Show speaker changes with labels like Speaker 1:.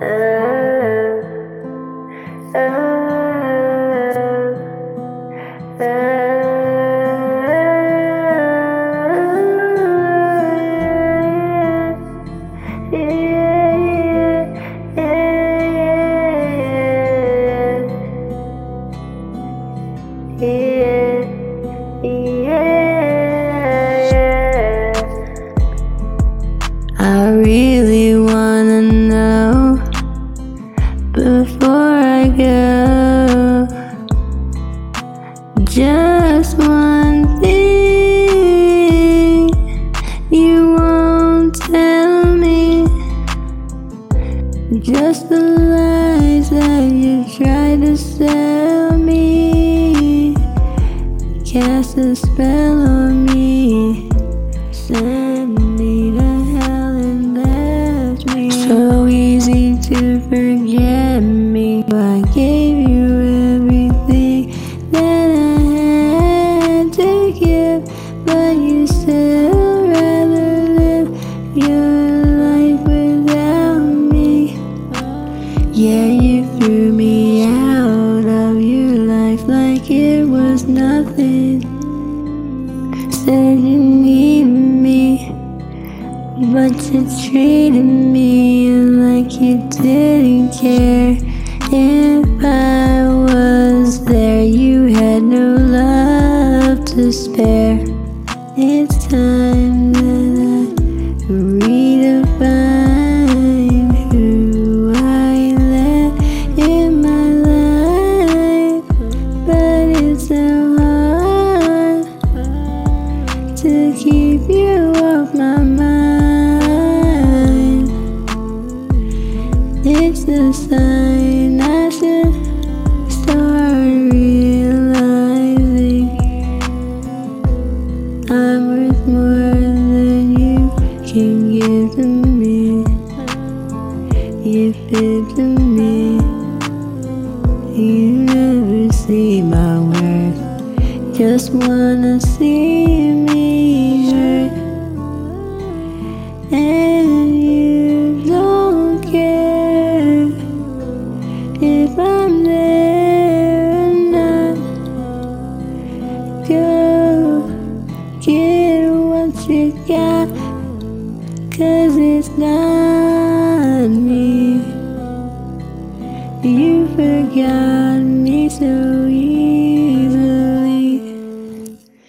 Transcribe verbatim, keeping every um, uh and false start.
Speaker 1: I really wanna know before I go, just one thing you won't tell me, just the lies that you try to sell me, cast a spell on me, send me to hell and left me. So easy to forget me. I gave you everything that I had to give, but you still rather live your life without me. Yeah, you threw me out of your life like it was nothing. Said you needed me, but you treated me like you didn't care. If I was there, you had no love to spare. It's time that I redefine who I let in my life, but it's so hard to keep you off my mind. It's the sign I should start realizing I'm worth more than you can give to me. You fit to me, you never see my worth, just wanna see me hurt, and you don't care if I'm there or not. Go get what you got, 'cause it's not me you forgot.